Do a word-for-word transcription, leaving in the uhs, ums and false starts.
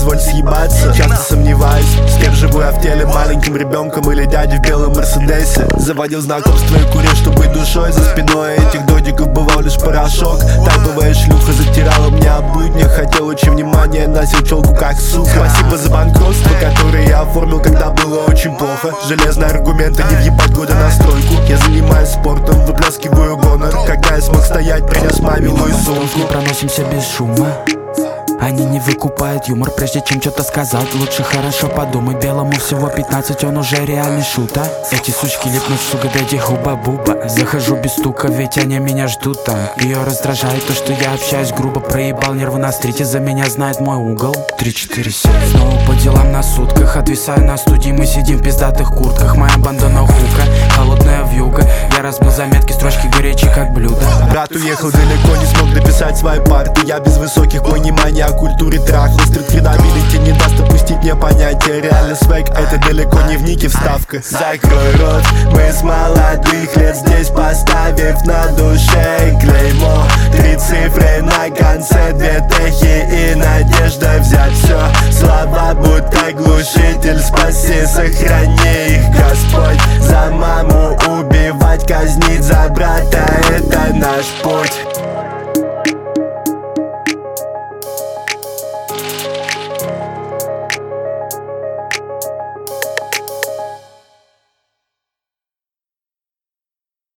изволь съебаться. Часто сомневаюсь, с кем живу я в теле, маленьким ребенком или дядей в белом мерседесе. Заводил знакомства и курил, чтобы душой. За спиной этих додиков бывал лишь порошок. Тайповая шлюха затирала мне обуть. Не хотел очень внимания, носил челку как сука. Спасибо за банкротство, которое я оформил, когда было очень плохо. Железные аргументы, не въебать года на стройку. Я занимаюсь спортом, выплескиваю гонор. Когда я смог стоять, принес маме мою сумку. Мы проносимся без шума. Они не выкупают юмор, прежде чем что-то сказать. Лучше хорошо подумай, белому всего пятнадцать, он уже реальный шута. Эти сучки липнут, сука, дайте хуба-буба. Захожу без стука, ведь они меня ждут там. Ее раздражает то, что я общаюсь грубо. Проебал нервы на стрите, за меня знает мой угол. Три четыре семь. Снова по делам на сутках, отвисаю на студии. Мы сидим в пиздатых куртках, моя банда на хука, холодная вьюга. Я разбил заметки, строчки горячие как блюдо. Брат уехал далеко, не смог дописать свои парты. Я без высоких пониманий о культуре трахал. Стрит-кредабилити не даст опустить мне понятие. Реально свек, это далеко не в нике вставка. Закрой рот, мы с молодых лет здесь, поставив на душе клеймо. Три цифры на конце, две техи и надежда взять все. Слова будто глушитель, спаси, сохрани их, Господь. За маму убивать, казнить, за брата, это наш путь.